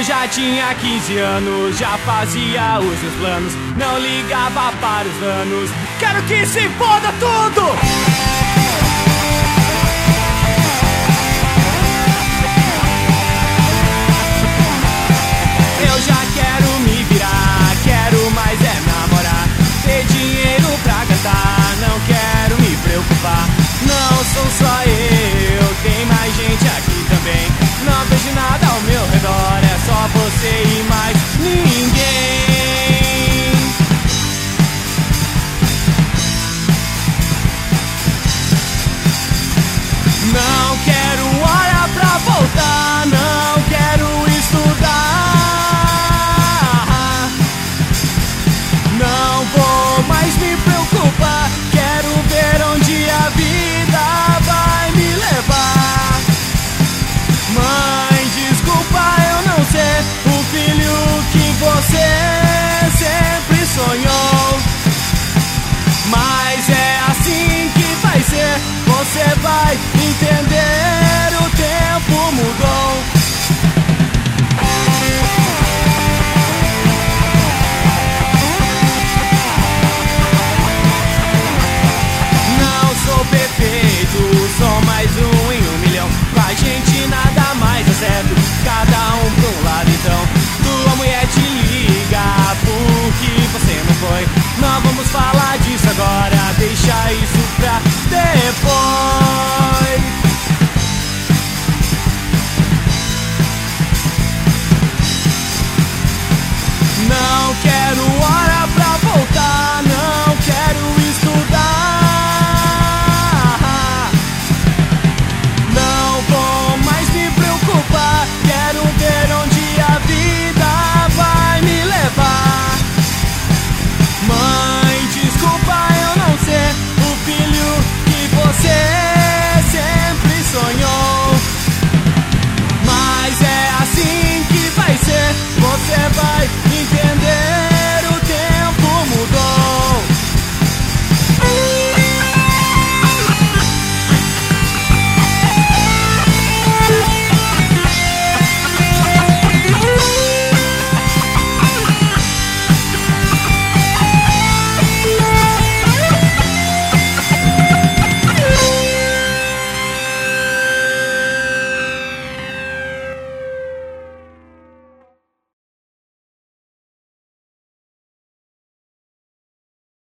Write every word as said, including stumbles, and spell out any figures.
já tinha quinze anos, já fazia os meus planos, não ligava para os danos. Quero que se foda tudo! Eu já quero me virar, quero mais é namorar, ter dinheiro pra gastar, não quero me preocupar.